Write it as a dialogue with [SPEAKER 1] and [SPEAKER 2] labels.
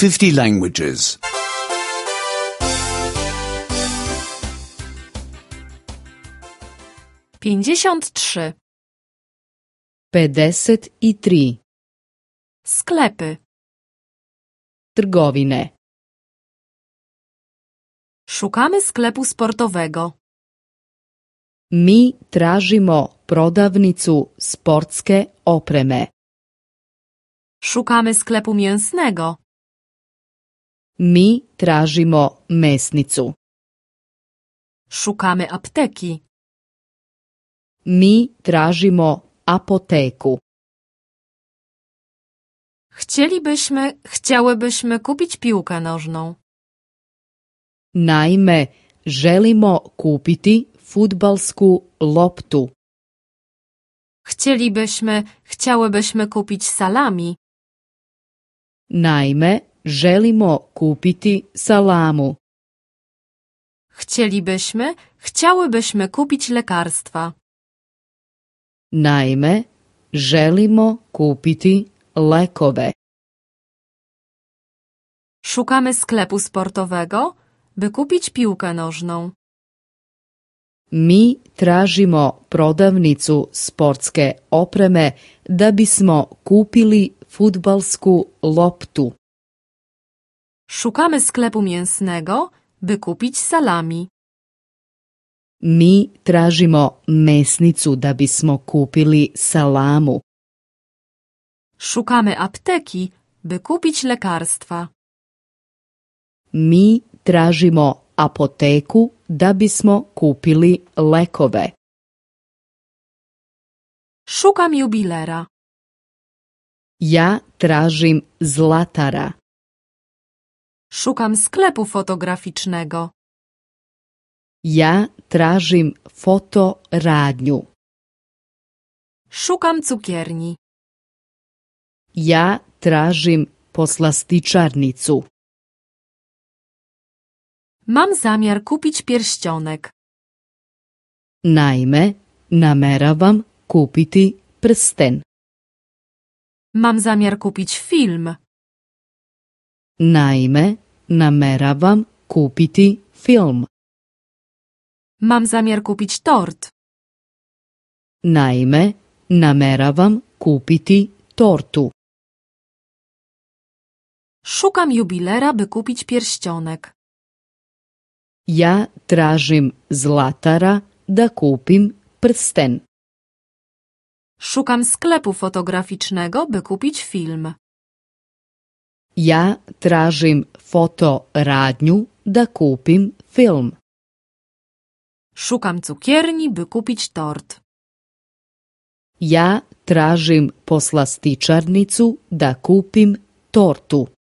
[SPEAKER 1] 50 languages.
[SPEAKER 2] 53.
[SPEAKER 3] 53.
[SPEAKER 2] Sklepy.
[SPEAKER 3] Trgovine.
[SPEAKER 2] Szukamy sklepu sportowego.
[SPEAKER 3] Mi tražimo prodavnicu sportske opreme.
[SPEAKER 2] Szukamy sklepu mięsnego.
[SPEAKER 3] Mi tražimo mesnicu.
[SPEAKER 2] Szukamy apteki.
[SPEAKER 3] Mi tražimo apoteku.
[SPEAKER 2] Chciałybyśmy kupić piłkę nożną.
[SPEAKER 3] Naime, želimo kupiti fudbalsku loptu.
[SPEAKER 2] Chciałybyśmy kupić salami.
[SPEAKER 3] Naime, želimo kupiti salamu.
[SPEAKER 2] Chciałybyśmy kupić lekarstwa.
[SPEAKER 3] Naime, želimo kupiti lekove.
[SPEAKER 2] Szukamy sklepu sportowego, by kupić piłkę nożną.
[SPEAKER 3] Mi tražimo prodavnicu sportske opreme da bismo kupili fudbalsku loptu.
[SPEAKER 2] Szukamy sklepu mięsnego, by kupić salami.
[SPEAKER 3] Mi tražimo mesnicu da bismo kupili salamu.
[SPEAKER 2] Szukamy apteki, by kupić lekarstwa.
[SPEAKER 3] Mi tražimo apoteku da bismo kupili lekove.
[SPEAKER 2] Szukam jubilera.
[SPEAKER 3] Ja tražim zlatara.
[SPEAKER 2] Szukam sklepu fotograficznego.
[SPEAKER 3] Ja tražim fotoradnju.
[SPEAKER 2] Szukam cukierni.
[SPEAKER 3] Ja tražim poslastičarnicu.
[SPEAKER 2] Mam zamiar kupić pierścionek.
[SPEAKER 3] Naime, nameravam kupiti prsten.
[SPEAKER 2] Mam zamiar kupić film.
[SPEAKER 3] Naime, nameravam kupiti film.
[SPEAKER 2] Mam zamiar kupić tort.
[SPEAKER 3] Naime, nameravam kupiti tortu.
[SPEAKER 2] Szukam jubilera, by kupić pierścionek.
[SPEAKER 3] Ja tražim zlatara da kupim prsten.
[SPEAKER 2] Szukam sklepu fotograficznego, by kupić film.
[SPEAKER 3] Ja tražim fotoradnju da kupim film.
[SPEAKER 2] Szukam cukierni, by kupić tort.
[SPEAKER 3] Ja tražim poslastičarnicu da kupim tortu.